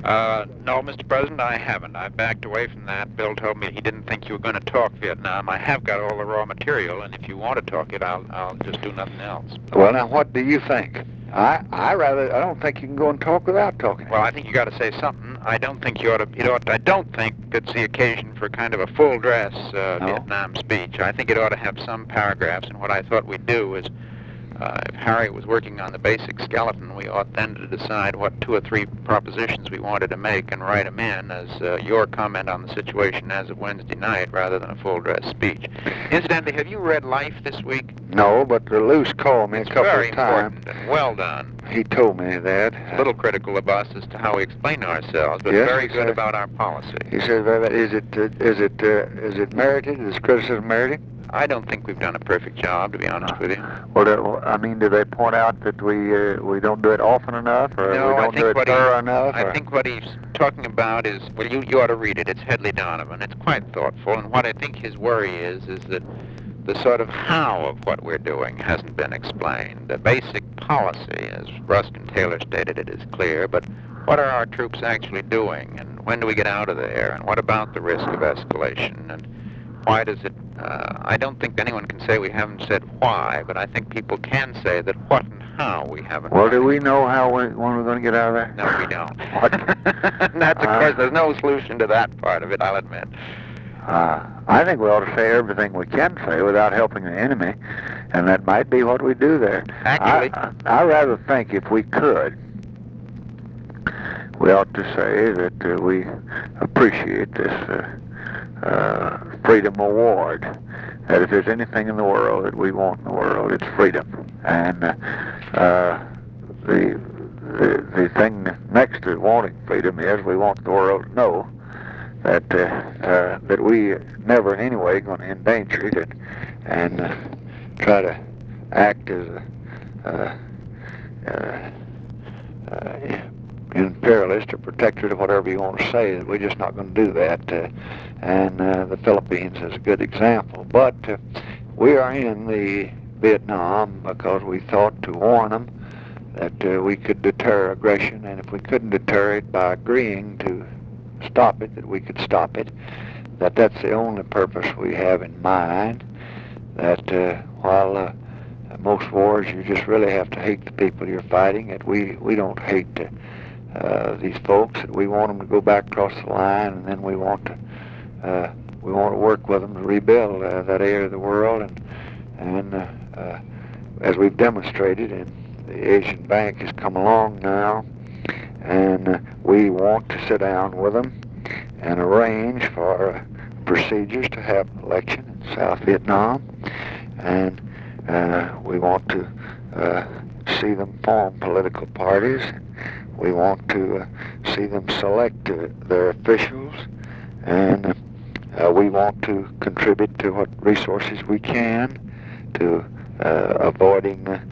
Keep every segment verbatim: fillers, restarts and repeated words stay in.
Uh, no, Mister President, I haven't. I backed away from that. Bill told me he didn't think you were going to talk Vietnam. I have got all the raw material, and if you want to talk it, I'll I'll just do nothing else. Well, now, what do you think? I I rather I don't think you can go and talk without talking. Well, I think you got to say something. I don't think you ought to. You ought. I don't think it's the occasion for kind of a full dress uh, No? Vietnam speech. I think it ought to have some paragraphs. And what I thought we'd do is, uh, if Harry was working on the basic skeleton, we ought then to decide what two or three propositions we wanted to make and write them in as uh, your comment on the situation as of Wednesday night, rather than a full dress speech. Incidentally, have you read Life this week? No, but uh, Luce called me It's a couple very of times. important and well done. He told me that. A little critical of us as to how we explain ourselves, but Yes, very he good said- about our policy. He said, "Well, "Is it uh, is it uh, is it merited? Is criticism merited?" I don't think we've done a perfect job, to be honest with you. Well, uh, I mean, do they point out that we uh, we don't do it often enough, or No, we I don't think do it what he- thorough enough? I or- think what he's talking about is, well, you, you ought to read it. It's Hedley Donovan. It's quite thoughtful, and what I think his worry is, is that the sort of how of what we're doing hasn't been explained. The basic policy, as Ruskin Taylor stated it, is clear, but what are our troops actually doing, and when do we get out of there, and what about the risk of escalation, and why does it, uh, I don't think anyone can say we haven't said why, but I think people can say that what and how we haven't. Well, do we know how we, when we're going to get out of there? No, we don't. What? And that's, of Uh, course, there's no solution to that part of it, I'll admit. Uh, I think we ought to say everything we can say without helping the enemy, and that might be what we do there. Actually, I, I, I rather think if we could, we ought to say that uh, we appreciate this uh, uh, Freedom Award. That if there's anything in the world that we want in the world, it's freedom. And uh, uh, the, the the thing next to wanting freedom is we want the world to know that uh, uh, that we never in any way going to endanger it, and, and uh, try to act as a uh, uh, uh, imperialist or protectorate or whatever you want to say. That we're just not going to do that. Uh, and uh, the Philippines is a good example. But uh, we are in the Vietnam because we thought to warn them that uh, we could deter aggression, and if we couldn't deter it by agreeing to stop it, that we could stop it, that that's the only purpose we have in mind, that uh, while uh, most wars you just really have to hate the people you're fighting, that we, we don't hate uh, uh, these folks, that we want them to go back across the line, and then we want to uh, we want to work with them to rebuild uh, that area of the world, and, and uh, uh, as we've demonstrated, and the Asian Bank has come along now, and uh, we want to sit down with them and arrange for uh, procedures to have an election in South Vietnam, and uh, we want to uh, see them form political parties. We want to uh, see them select uh, their officials, and uh, we want to contribute to what resources we can to uh, avoiding uh,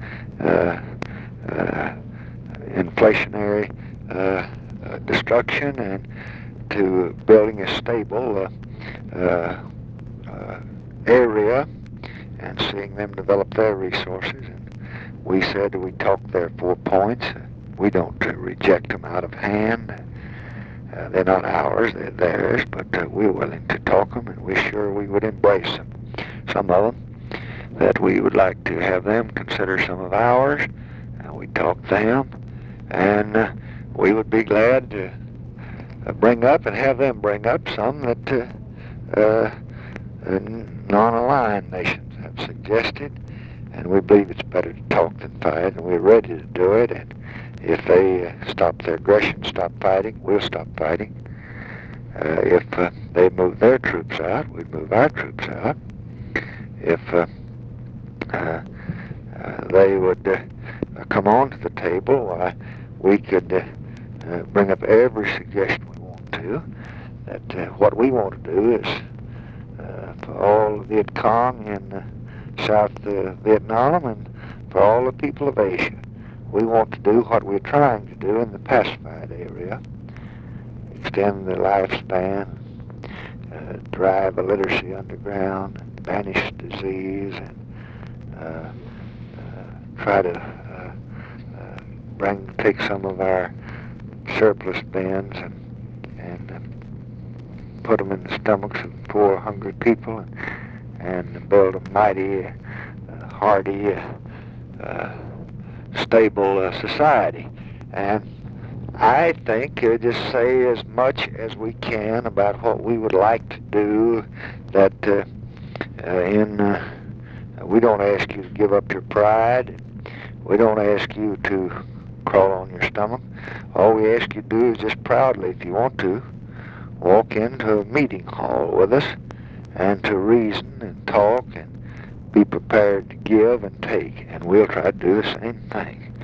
uh, uh, inflationary uh, uh, destruction, and to building a stable uh, uh, uh, area and seeing them develop their resources. And we said we talked their four points. We don't uh, reject them out of hand. Uh, they're not ours, they're theirs, but uh, we're willing to talk them, and we're sure we would embrace them. Some of them, that we would like to have them consider some of ours, and we talk them, and uh, we would be glad to uh, bring up and have them bring up some that uh, uh, uh, non-aligned nations have suggested, and we believe it's better to talk than fight, and we're ready to do it. And if they uh, stop their aggression, stop fighting, we'll stop fighting. Uh, if uh, they move their troops out, we move our troops out. If uh, uh, uh, they would uh, come on to the table, uh, we could uh, uh, bring up every suggestion we want to. That uh, what we want to do is uh, for all the Viet Cong in uh, South uh, Vietnam, and for all the people of Asia, we want to do what we're trying to do in the pacified area, extend the lifespan, uh, drive illiteracy underground, banish disease, and uh, uh, try to uh, uh, bring take some of our surplus bins and, and uh, put them in the stomachs of poor, hungry people and, and build a mighty, uh, hardy, uh, uh, stable uh, society. And I think uh, just say as much as we can about what we would like to do, that uh, uh, in uh, we don't ask you to give up your pride. We don't ask you to crawl on your stomach. All we ask you to do is just proudly, if you want to, walk into a meeting hall with us and to reason and talk and be prepared to give and take, and we'll try to do the same thing.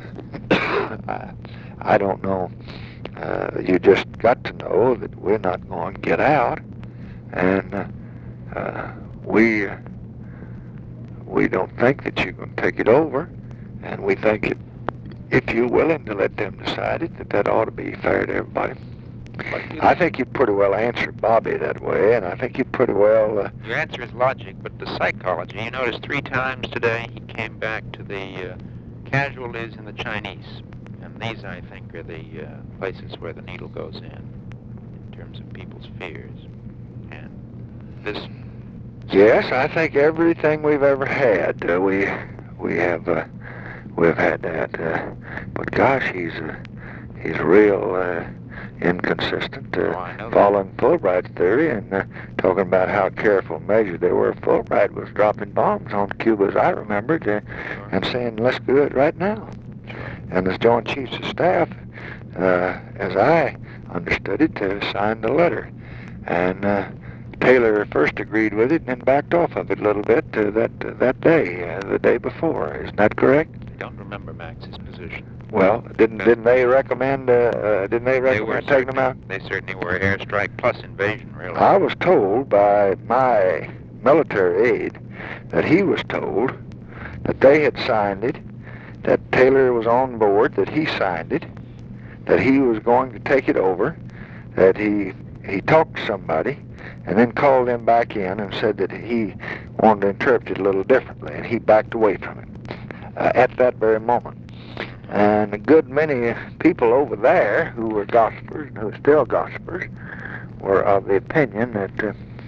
I, I don't know. Uh, you just got to know that we're not going to get out, and uh, uh, we uh, we don't think that you're going to take it over, and we think that if you're willing to let them decide it, that that ought to be fair to everybody. I think you pretty well answered Bobby that way, and I think you pretty well... Uh, Your answer is logic, but the psychology, you noticed three times today he came back to the uh, casualties and the Chinese. And these, I think, are the uh, places where the needle goes in, in terms of people's fears. And this... Yes, I think everything we've ever had, uh, we we have uh, we've had that. Uh, but gosh, he's uh, he's real uh, inconsistent, uh, oh, I know following Fulbright's theory and uh, talking about how careful measured they were. Fulbright was dropping bombs on Cuba, as I remembered, uh, sure. and saying, "Let's do it right now." Sure. And the Joint Chiefs of Staff, uh, as I understood it, uh, signed the letter, and. Uh, Taylor first agreed with it and then backed off of it a little bit uh, that uh, that day, uh, the day before. Isn't that correct? I don't remember Max's position. Well, didn't didn't they recommend? Uh, uh, didn't they recommend they taking them out? They certainly were airstrike plus invasion, really. I was told by my military aide that he was told that they had signed it, that Taylor was on board, that he signed it, that he was going to take it over, that he he talked to somebody. And then called them back in and said that he wanted to interpret it a little differently, and he backed away from it uh, at that very moment. And a good many people over there who were gossipers and who are still gossipers were of the opinion that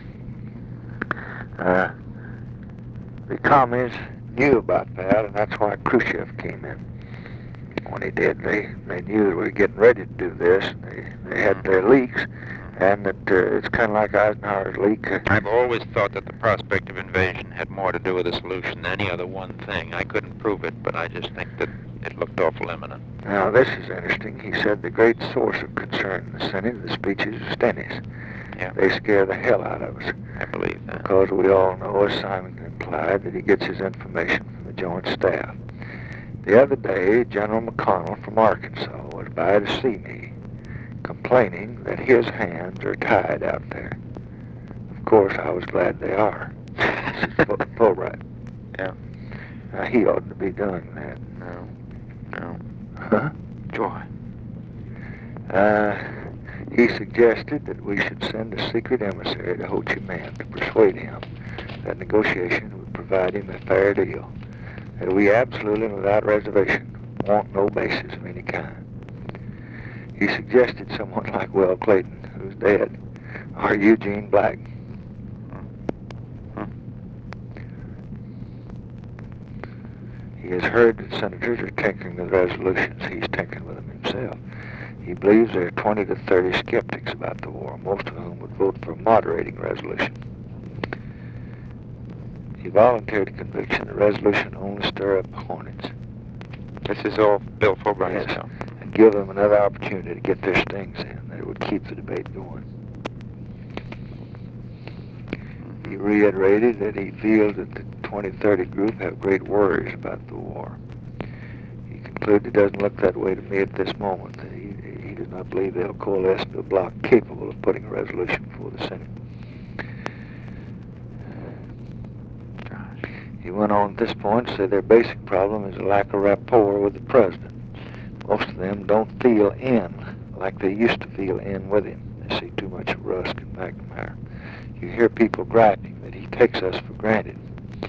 uh, uh, the commies knew about that, and that's why Khrushchev came in. When he did, they, they knew that we were getting ready to do this, and they, they had their leaks. And that uh, it's kind of like Eisenhower's leak. I've always thought that the prospect of invasion had more to do with the solution than any other one thing. I couldn't prove it, but I just think that it looked awful imminent. Now, this is interesting. He said the great source of concern in the Senate are the speeches of Stennis. Yeah. They scare the hell out of us. I believe that. Because we all know, as Simon implied, that he gets his information from the Joint Staff. The other day, General McConnell from Arkansas was by to see me, complaining that his hands are tied out there. Of course, I was glad they are. This is Fulbright. Yeah. Now, he ought to be doing that. No. No. Huh? Joy. Uh, he suggested that we should send a secret emissary to Ho Chi Minh to persuade him that negotiation would provide him a fair deal, that we absolutely and without reservation want no basis of any kind. He suggested someone like Will Clayton, who's dead, or Eugene Black. Hmm. He has heard that senators are tinkering with resolutions. He's tinkering with them himself. He believes there are twenty to thirty skeptics about the war, most of whom would vote for a moderating resolution. He volunteered a conviction that resolution only stir up hornets. This is all Bill Fulbright's Yes. stuff. And give them another opportunity to get their stings in, that it would keep the debate going. He reiterated that he feels that the twenty thirty group have great worries about the war. He concluded it doesn't look that way to me at this moment. That he, he does not believe they'll coalesce to a bloc capable of putting a resolution before the Senate. He went on at this point to say their basic problem is a lack of rapport with the president. Most of them don't feel in like they used to feel in with him. They see too much of Rusk and McNamara. You hear people griping that he takes us for granted.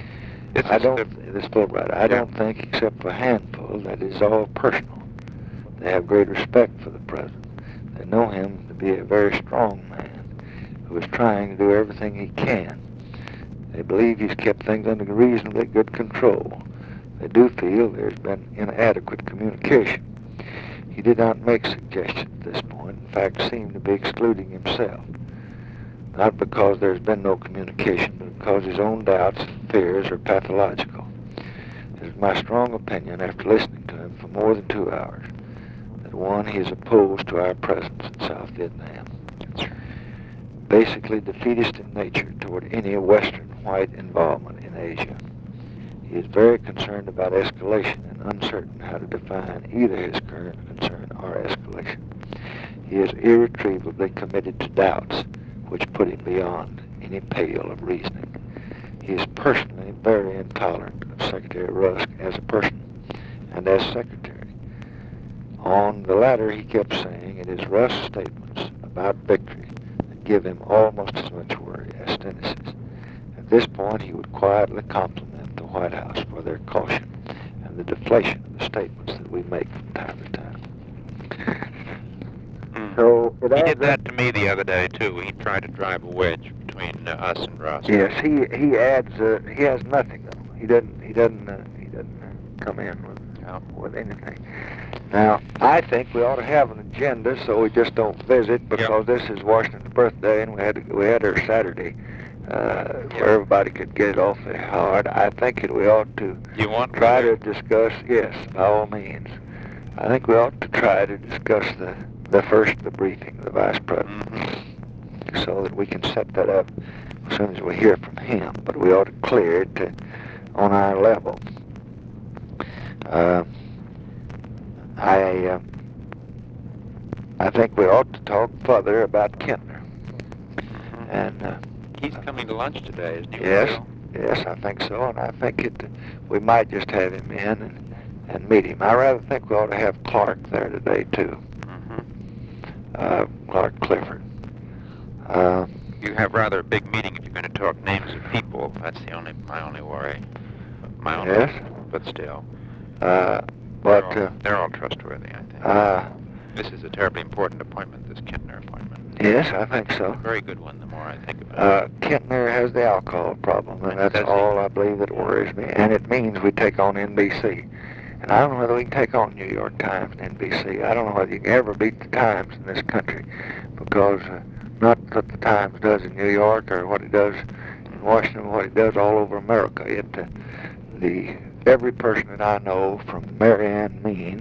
It's I don't, the, this Fulbright, I yeah. don't think, except for a handful, that is all personal. They have great respect for the president. They know him to be a very strong man who is trying to do everything he can. They believe he's kept things under reasonably good control. They do feel there's been inadequate communication. He did not make suggestions at this point, in fact seemed to be excluding himself. Not because there's been no communication, but because his own doubts and fears are pathological. It is my strong opinion, after listening to him for more than two hours, that one, he is opposed to our presence in South Vietnam. Basically defeatist in nature toward any Western white involvement in Asia. He is very concerned about escalation and uncertain how to define either his current concern or escalation. He is irretrievably committed to doubts which put him beyond any pale of reasoning. He is personally very intolerant of Secretary Rusk as a person and as secretary. On the latter, he kept saying it is Rusk's statements about victory that give him almost as much worry as Stennis's. At this point, he would quietly compliment the White House for their caution and the deflation of the statements that we make from time to time. Mm. So it He adds did that to me the other day, too. He tried to drive a wedge between uh, us and Rusk. Yes, he he adds. Uh, he has nothing though. He doesn't. He doesn't. Uh, he doesn't uh, come in with No. with anything. Now, I think we ought to have an agenda so we just don't visit, because this is Washington's birthday, and we had to, we had her Saturday, uh, where everybody could get it off their hard. I think that we ought to You want try to discuss. Yes, by all means. I think we ought to try to discuss the the first the briefing of the vice president. Mm-hmm. So that we can set that up as soon as we hear from him. But we ought to clear it to, on our level. Uh, I uh, I think we ought to talk further about Kentner. Mm-hmm. And uh, He's coming to lunch today, isn't he? yes, yes, I think so. And I think it we might just have him in and, and meet him. I rather think we ought to have Clark there today too. Mm-hmm. Uh, Clark Clifford. Uh, You have rather a big meeting if you're going to talk names of people. That's the only my only worry. My only, yes, but still. uh, but they're all, uh, they're all trustworthy, I think. uh, This is a terribly important appointment, this Kentner appointment. yes, I think so. A very good one, the more I think about Uh, it. Kentner has the alcohol problem, and that's Does he? all I believe that worries me. And it means we take on N B C. And I don't know whether we can take on New York Times and N B C. I don't know whether you can ever beat the Times in this country, because uh, not that the Times does in New York or what it does in Washington, what it does all over America. It, uh, the every person that I know, from Marianne Means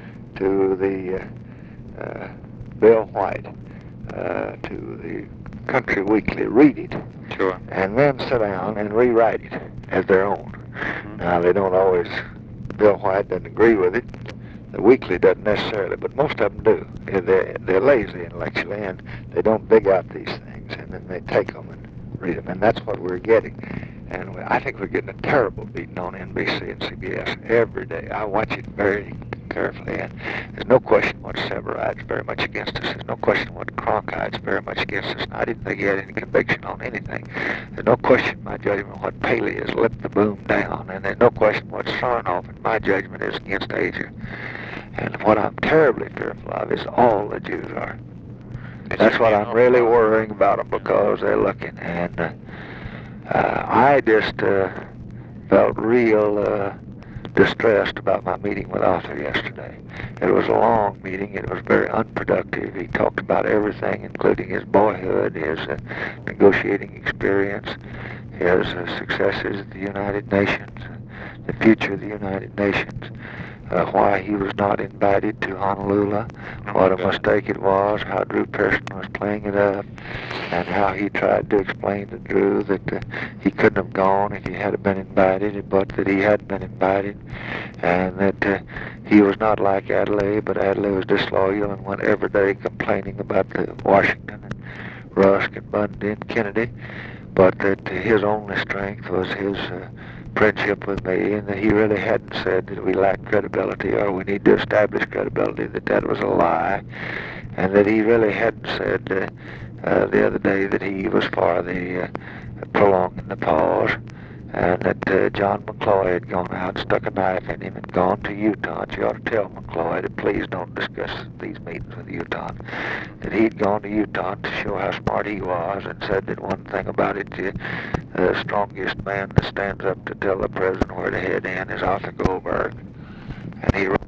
to the uh, uh, Bill White uh, to the Country Weekly, read it Sure. and then sit down and rewrite it as their own. Mm-hmm. Now, they don't always, Bill White doesn't agree with it. The Weekly doesn't necessarily, but most of them do. They're, they're lazy intellectually, and they don't dig out these things, and then they take them and read them, and that's what we're getting. And we, I think we're getting a terrible beating on N B C and C B S every day. I watch it very carefully, and there's no question what Severide's very much against us. There's no question what Cronkite's very much against us. And I didn't think he had any conviction on anything. There's no question, in my judgment, what Paley has let the boom down, and there's no question what Sarnoff, in my judgment, is against Asia. And what I'm terribly fearful of is all the Jews are. That's what I'm really worrying about them, because they're looking. And uh, uh, I just uh, felt real uh, distressed about my meeting with Arthur yesterday. It was a long meeting. It was very unproductive. He talked about everything, including his boyhood, his uh, negotiating experience, his uh, successes at the United Nations, the future of the United Nations. Uh, why he was not invited to Honolulu, what a mistake it was, how Drew Pearson was playing it up, and how he tried to explain to Drew that uh, he couldn't have gone if he had been invited, but that he had been invited, and that uh, he was not like Adlai, but Adlai was disloyal and went every day complaining about the Washington and Rusk and Bundy and Kennedy, but that his only strength was his uh, friendship with me, and that he really hadn't said that we lacked credibility or we need to establish credibility, that that was a lie, and that he really hadn't said uh, uh, the other day that he was for the uh, prolonging the pause, and that uh, John McCloy had gone out, stuck a knife in him, and gone to Utah. And you ought to tell McCloy to please don't discuss these meetings with Utah. That he'd gone to Utah to show how smart he was, and said that one thing about it, the uh, strongest man that stands up to tell the president where to head in is Arthur Goldberg. And he